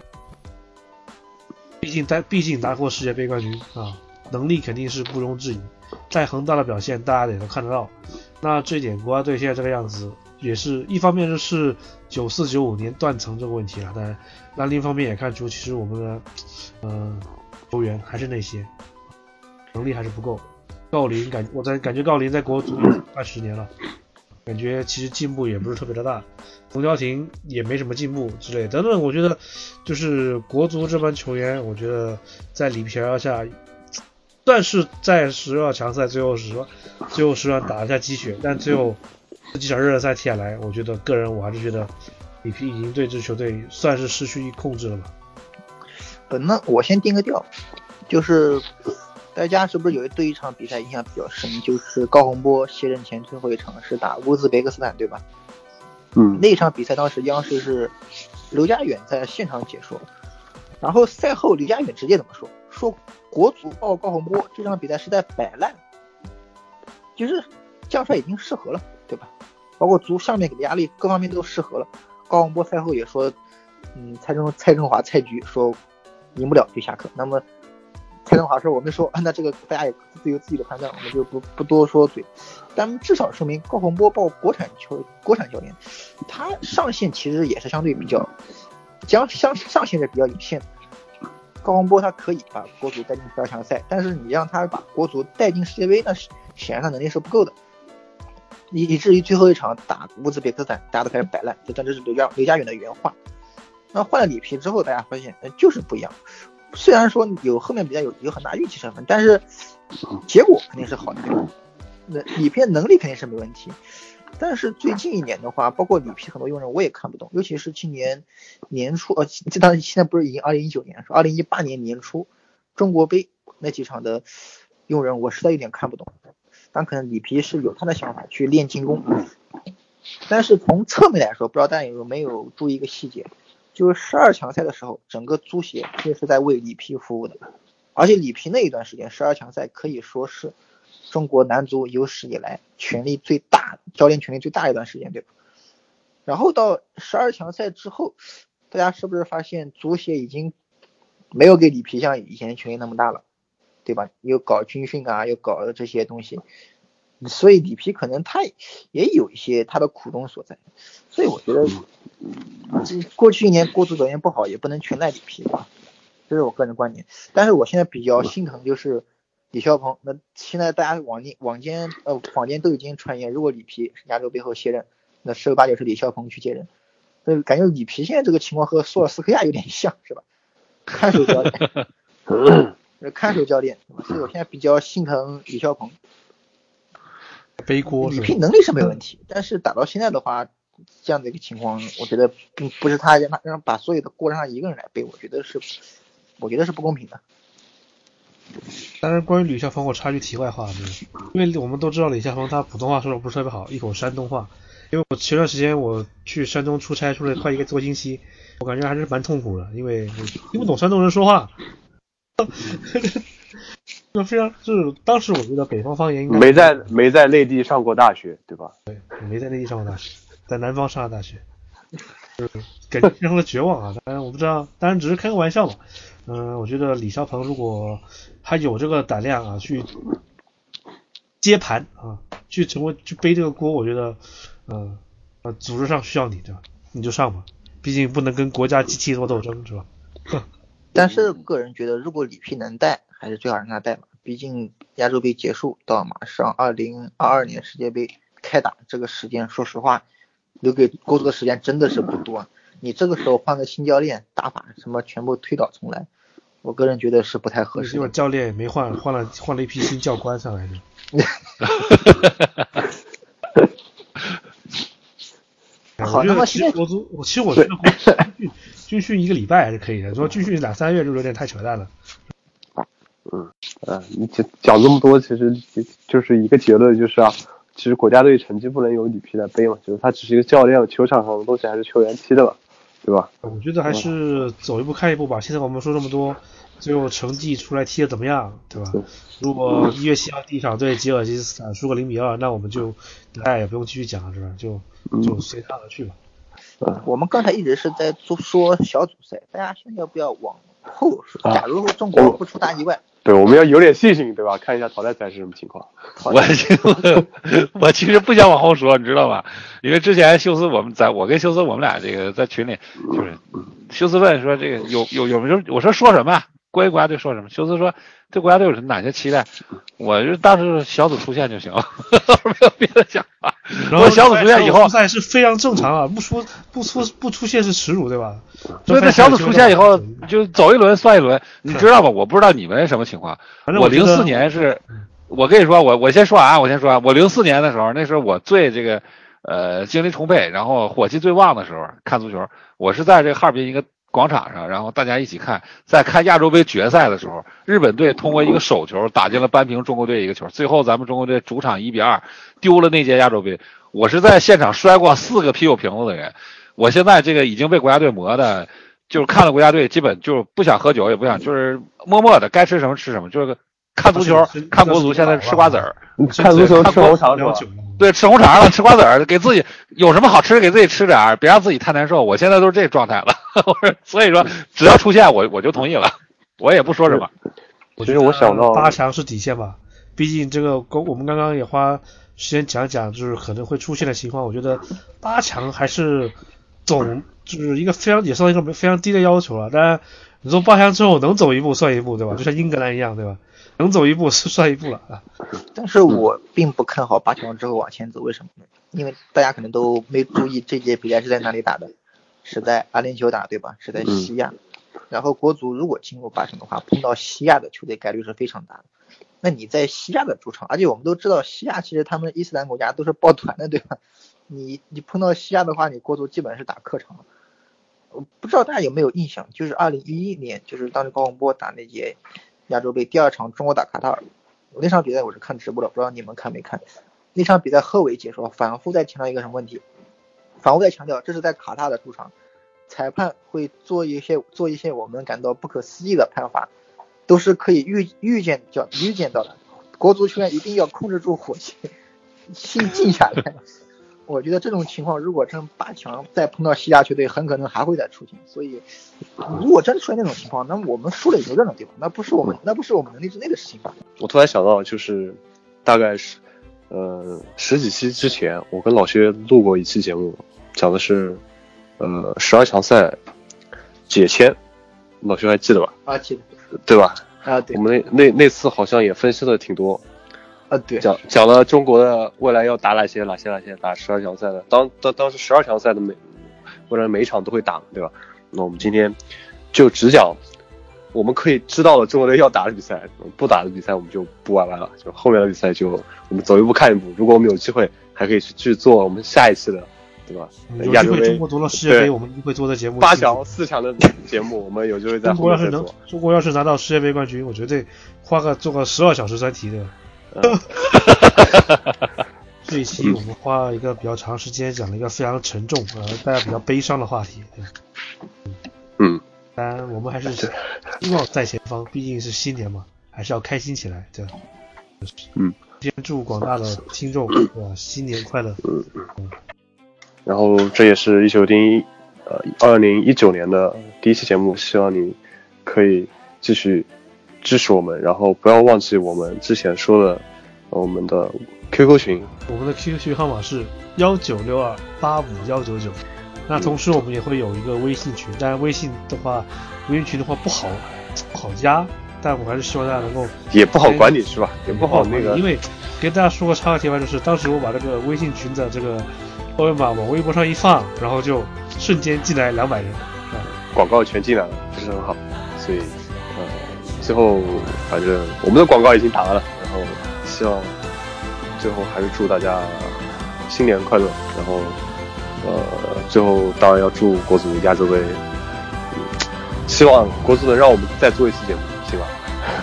毕竟拿过世界杯冠军能力肯定是毋庸置疑，在恒大的表现大家也都看得到。那这一点国家队现在这个样子，也是一方面是94、95年断层这个问题了，但另一方面也看出其实我们的球员还是那些能力还是不够。郜林我感觉郜林在国足也快10年了，感觉其实进步也不是特别的大，冯潇霆也没什么进步之类等等。我觉得就是国足这帮球员，我觉得在里皮下算是在12强赛最后10轮打了下鸡血，但最后这几场热身赛踢下来，我觉得个人我还是觉得里皮已经对这球队算是失去控制了吧。 那我先定个调，就是大家是不是对一场比赛印象比较深，就是高洪波卸任前最后一场是打乌兹别克斯坦，对吧？那场比赛当时央视是刘家远在现场解说，然后赛后刘家远直接怎么说国足报高洪波这场比赛是在摆烂，就是将帅已经适合了，对吧？包括足下面给的压力各方面都适合了。高洪波赛后也说蔡振华蔡局说赢不了就下课。那么蔡振华说我们说那这个大家也自有自己的判断，我们就不多说嘴。 但至少说明高洪波包括国产教练，他上限其实也是相对比较上限是比较有限的。高洪波他可以把国足带进12强赛，但是你让他把国足带进世界杯，那显然他能力是不够的。以至于最后一场打乌兹别克斯坦，大家都开始摆烂，这是刘家远的原话。那换了里皮之后，大家发现就是不一样。虽然说后面比较有很大运气成分，但是结果肯定是好的。那里皮的能力肯定是没问题，但是最近一年的话，包括里皮很多用人我也看不懂，尤其是今年年初，这当然现在不是已经2019年，是2018年年初中国杯那几场的用人，我实在有点看不懂。但可能里皮是有他的想法去练进攻，但是从侧面来说，不知道大家有没有注意一个细节，就是12强赛的时候，整个足协就是在为里皮服务的，而且里皮那一段时间12强赛可以说是中国男足有史以来教练权力最大一段时间，对吧？然后到12强赛之后，大家是不是发现足协已经没有给里皮像以前权力那么大了，对吧？又搞军训啊，又搞这些东西，所以里皮可能他也有一些他的苦衷所在。所以我觉得过去一年国足表现不好也不能全赖里皮吧，这是我个人观点。但是我现在比较心疼就是李霄鹏，那现在大家坊间都已经传言，如果里皮亚洲杯后卸任，那10有8九是李霄鹏去接任。感觉里皮现在这个情况和索尔斯克亚有点像，是吧？看守教练，所以我现在比较心疼李霄鹏。 背锅里皮能力是没问题，但是打到现在的话，这样的一个情况，我觉得并不是他让把所有的锅让他一个人来背，我觉得是不公平的。 当然，关于李霄鹏，我插句题外话，因为我们都知道李霄鹏他普通话说的不是特别好，一口山东话。因为我前段时间我去山东出差，出了快1个多星期，我感觉还是蛮痛苦的，因为我听不懂山东人说话。非常就是当时我觉得北方方言应该没在内地上过大学，对吧？ 对，没在内地上过大学，在南方上的大学，就是感觉非常的绝望啊！当然我不知道，当然只是开个玩笑嘛。我觉得李霄鹏如果他有这个胆量啊，去接盘啊，去背这个锅，我觉得组织上需要你的，你就上吧，毕竟不能跟国家机器做斗争，是吧？ 但是个人觉得，如果里皮能带，还是最好让他带嘛。毕竟亚洲杯结束到马上2022年世界杯开打这个时间，说实话，留给国足的时间真的是不多。你这个时候换个新教练，打法什么全部推倒重来，我个人觉得是不太合适的。 结果教练也没换了一批新教官上来的。 好，那么现在其实我觉得军训1个礼拜还是可以的，说军训2-3月就有点太扯淡了。 你讲这么多，其实就是一个结论，就是其实国家队成绩不能由里皮来背嘛，就是他只是一个教练，球场上的东西还是球员踢的嘛，对吧？ 我觉得还是走一步看一步吧。现在我们说这么多，最后成绩出来踢的怎么样，对吧？如果1月7号第一场对吉尔吉斯斯坦输个0-2，那我们就也不用继续讲了，是吧？就随他而去吧。 我们刚才一直是在说小组赛，大家现在要不要往后说？假如说中国不出大意外， 对，我们要有点信心，对吧？看一下淘汰赛是什么情况。 我其实不想往后说，你知道吧？因为之前休斯我跟休斯我们俩这个在群里，就是休斯问说这个有没有，我说什么？关于国家队说什么？休斯说对国家队有哪些期待？我就当时小组出线就行，没有别的想法。然后小组出线以后， 赛是非常正常啊，不出线是耻辱，对吧？ 所以在小组出线以后就走一轮算一轮，你知道吧？我不知道你们什么情况。我04年是，我跟你说，我先说我04年的时候，那时候我最这个精力充沛，然后火气最旺的时候看足球，我是在这个哈尔滨一个广场上，然后大家一起看，在看亚洲杯决赛的时候，日本队通过一个手球打进了扳平中国队一个球，最后咱们中国队主场1-2丢了那届亚洲杯。我是在现场摔过4个啤酒瓶子的人，我现在这个已经被国家队磨的，就是看了国家队基本就是不想喝酒，也不想，就是默默的该吃什么吃什么，就是看足球看国足现在吃瓜子儿， 看足球吃红肠是吧？ 对，吃红肠了，吃瓜子儿，给自己有什么好吃给自己吃点，别让自己太难受。我现在都是这状态了，所以说只要出现我就同意了，我也不说什么。 其实我想到 8强是底线吧，毕竟这个我们刚刚也花先讲讲就是可能会出现的情况。我觉得8强还是就是一个也算一个非常低的要求了。当然，你说8强之后能走一步算一步，对吧？就像英格兰一样，对吧？能走一步是算一步了啊。 但是我并不看好8强之后往前走，为什么呢？因为大家可能都没注意这届比赛是在哪里打的，是在阿联酋打，对吧？是在西亚。然后国足如果进入8强的话，碰到西亚的球队概率是非常大的。那你在西亚的主场，而且我们都知道西亚其实他们伊斯兰国家都是抱团的，对吧？你碰到西亚的话，你国足基本是打客场。我不知道大家有没有印象，就是2011年，就是当时高洪波打那届亚洲杯第2场中国打卡塔尔，那场比赛我是看直播的，不知道你们看没看？那场比赛贺炜解说反复在强调一个什么问题？反复在强调这是在卡塔尔的主场，裁判会做一些我们感到不可思议的判罚，都是可以预见到的。国足球员一定要控制住火气，心静下来。我觉得这种情况如果真8强再碰到西亚球队，很可能还会再出现。所以，如果真出现那种情况，那我们输了也就认了，对吧？那不是我们能力之内的事情吧？ 我突然想到，就是大概是十几期之前，我跟老薛录过一期节目，讲的是12强赛解签，老薛还记得吧？ 啊，记得， 对吧？ 啊，对。 我们那次好像也分析的挺多。 对， 讲了中国的未来要打哪些打12强赛的，当时12强赛的每一场都会打，对吧？那我们今天就只讲我们可以知道了中国队要打的比赛，不打的比赛我们就不玩了，就后面的比赛就我们走一步看一步。如果我们有机会，还可以去做我们下一期的，对吧？亚洲杯中国夺了世界杯，我们会做的节目 8强4强的节目，我们有机会在后面再做。 中国要是拿到世界杯冠军，我绝对做个12小时专题的。这一期我们花了一个比较长时间讲了一个非常沉重大家比较悲伤的话题。当然我们还是希望在前方，毕竟是新年嘛，还是要开心起来，对吧？先祝广大的听众新年快乐。 然后这也是一球丁2019年的第一期节目，希望你可以继续支持我们，然后不要忘记我们之前说的我们的 QQ 群， 我们的 QQ 群号码是1962851999。那同时我们也会有一个微信群，但微信群的话不好加，但我还是希望大家能够也不好管理是吧？也不好那个， 因为给大家说个插个题外，就是当时我把这个微信群的这个二维码往微博上一放，然后就瞬间进来200人， 广告全进来了，不是很好，所以最后反正我们的广告已经打完了，然后希望最后还是祝大家新年快乐，然后最后当然要祝国足亚洲杯，希望国足能让我们再做一次节目，行吧？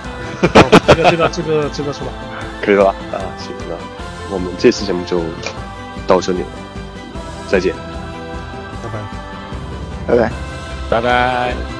这个说吧， 可以了吧？行，那我们这次节目就到这里了，再见， 拜拜。 拜拜。